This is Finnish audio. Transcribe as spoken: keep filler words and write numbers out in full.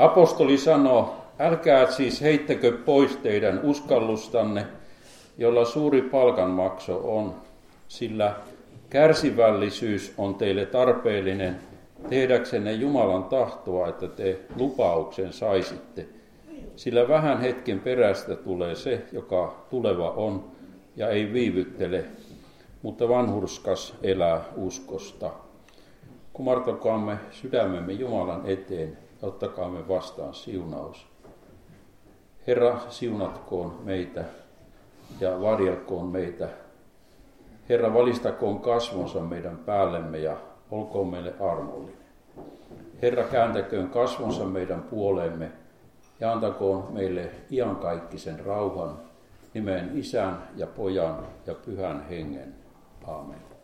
Apostoli sanoo, älkää siis heittäkö pois teidän uskallustanne, jolla suuri palkanmakso on, sillä kärsivällisyys on teille tarpeellinen tehdäksenne Jumalan tahtoa, että te lupauksen saisitte. Sillä vähän hetken perästä tulee se, joka tuleva on ja ei viivyttele, mutta vanhurskas elää uskosta. Kumartakaamme sydämemme Jumalan eteen ja ottakaamme vastaan siunaus. Herra, siunatkoon meitä ja varjelkoon meitä. Herra, valistakoon kasvonsa meidän päällemme ja olkoon meille armollinen. Herra, kääntäköön kasvonsa meidän puoleemme ja antakoon meille iankaikkisen rauhan nimeen Isän ja Pojan ja Pyhän Hengen. Aamen.